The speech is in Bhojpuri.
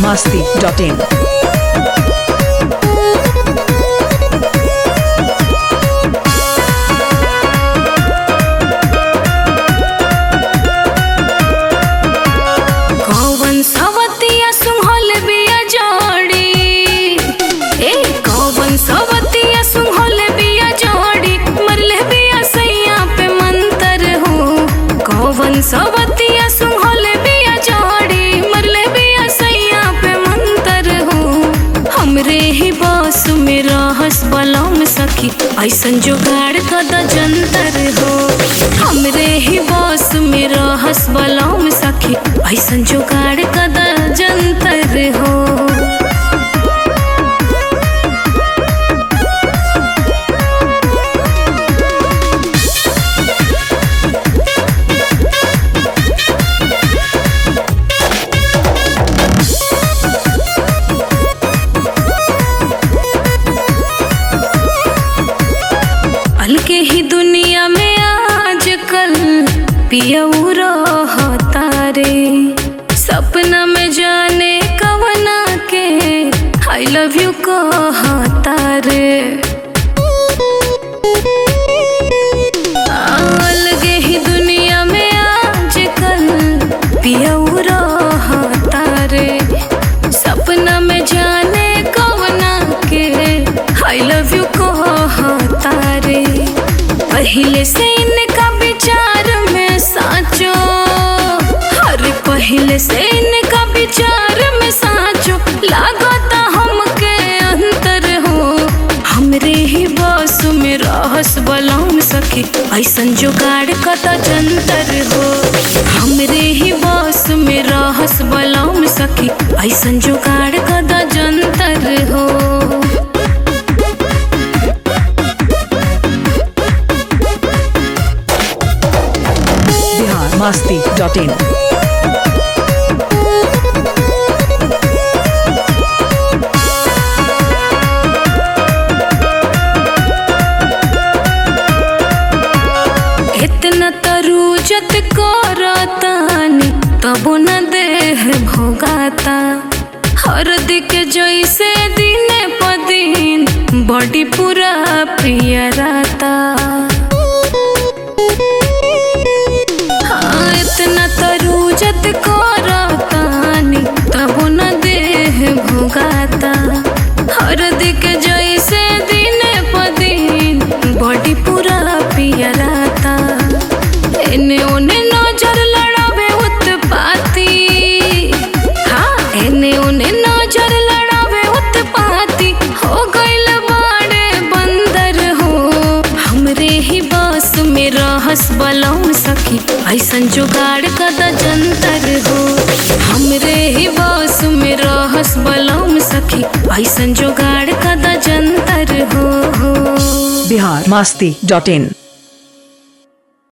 biharmasti.in सवतिया सुंघले बिया जोड़ी मरले बिया सैया पे मंतर हो हमरे ही बस में रहस बलम सखी ऐसन जुगाड़ कदा जंतर हो हमरे ही बस में रहस बलम सखी ऐसन जुगाड़ कदा जंतर हो के ही दुनिया में आजकल पियऊ रहता रे सपना में जाने कवना के आई लव यू कहता रे अलगे ही दुनिया में आजकल पियऊ रहता रे सपना में जाने कवना के आई लव यू कहता रे पहले से इनका विचार में साचो हर पहले से इनका विचार में साचो लागता हमके अंतर हो हमरे ही बस में रहस बलम सखी ऐसन जुगाड़ कता जंतर हो हमरे ही बस में रहस बलम सखी ऐसन जुगाड़ कता जंतर हो biharmasti.in इतना तरुजत करतानी तबो न देह भोगाता हर दिक जैसे दिने प दिन बॉडी पूरा पियराता हाँ इतना तरुजत करतानी तबो न देह भोगाता हर दिक जैसे दिने प दिन बॉडी पूरा पियराता एने ओने नजर लड़ावे उत्पाती हाँ एने ओने नजर लड़ावे उत्पाती हो गइल बाड़े बंदर हो हमरे ही बस में रहस बलम सखी ऐसन जुगाड़ कदा जंतर हो हमरे ही बस में रहस बलम सखी ऐसन जुगाड़ कदा जंतर हो biharmasti.in